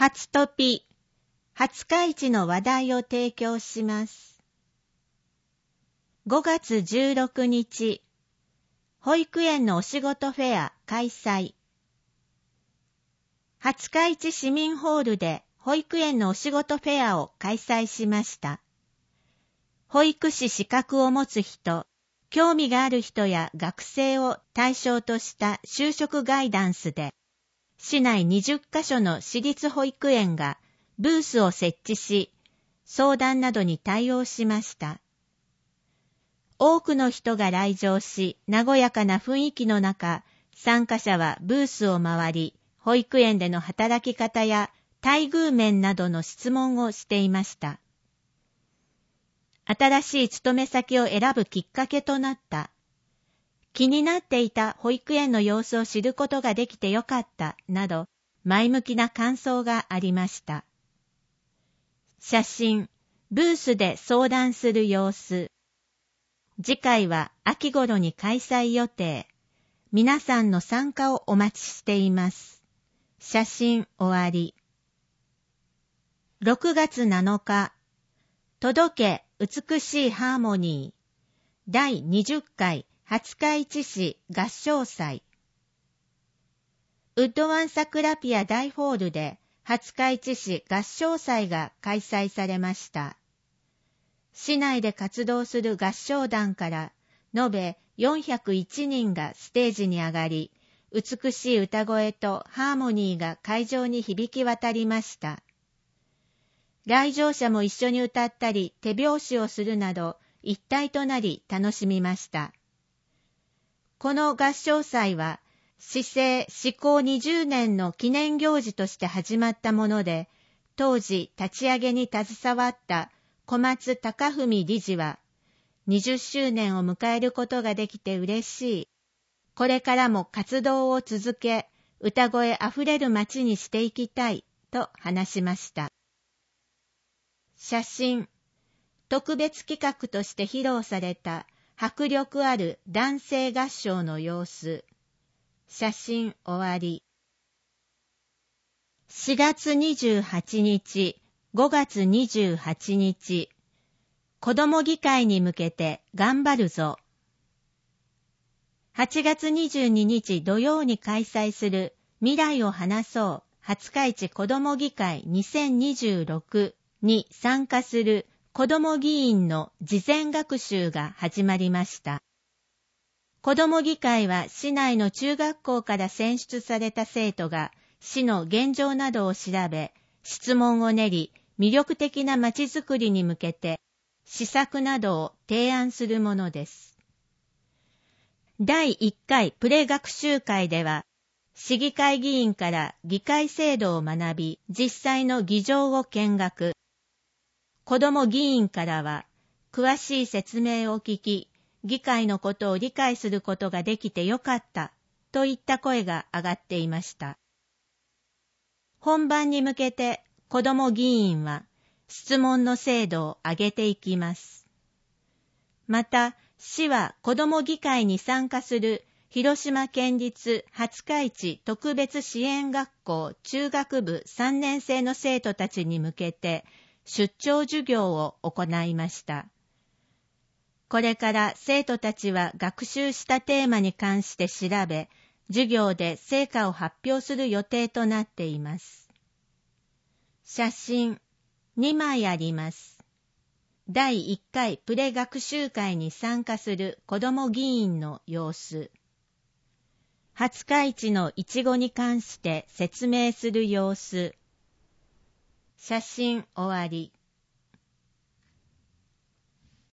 初トピ、廿日市の話題を提供します。5月16日、保育園のお仕事フェア開催。廿日市市民ホールで保育園のお仕事フェアを開催しました。保育士資格を持つ人、興味がある人や学生を対象とした就職ガイダンスで、市内20カ所の私立保育園がブースを設置し、相談などに対応しました。多くの人が来場し、和やかな雰囲気の中、参加者はブースを回り、保育園での働き方や待遇面などの質問をしていました。新しい勤め先を選ぶきっかけとなった。気になっていた保育園の様子を知ることができてよかったなど前向きな感想がありました。写真、ブースで相談する様子。次回は秋頃に開催予定。皆さんの参加をお待ちしています。写真終わり。6月7日、届け美しいハーモニー第20回廿日市市合唱祭。ウッドワンサクラピア大ホールで廿日市市合唱祭が開催されました。市内で活動する合唱団から延べ401人がステージに上がり、美しい歌声とハーモニーが会場に響き渡りました。来場者も一緒に歌ったり手拍子をするなど一体となり楽しみました。この合唱祭は市政施行20年の記念行事として始まったもので、当時立ち上げに携わった小松隆文理事は、20周年を迎えることができて嬉しい。これからも活動を続け、歌声あふれる街にしていきたいと話しました。写真、特別企画として披露された迫力ある男声合唱の様子。写真終わり。4月28日、5月28日、子ども議会に向けて頑張るぞ。8月22日土曜に開催する未来を話そう廿日市子ども議会2026に参加する子ども議員の事前学習が始まりました。子ども議会は市内の中学校から選出された生徒が市の現状などを調べ、質問を練り、魅力的なまちづくりに向けて施策などを提案するものです。第1回プレ学習会では、市議会議員から議会制度を学び、実際の議場を見学。子ども議員からは、詳しい説明を聞き、議会のことを理解することができてよかった、といった声が上がっていました。本番に向けて、子ども議員は、質問の精度を上げていきます。また、市は子ども議会に参加する広島県立廿日市特別支援学校中学部3年生の生徒たちに向けて、出張授業を行いました。これから生徒たちは学習したテーマに関して調べ、授業で成果を発表する予定となっています。写真2枚あります。第1回プレ学習会に参加する子ども議員の様子。廿日市のいちごに関して説明する様子。写真終わり。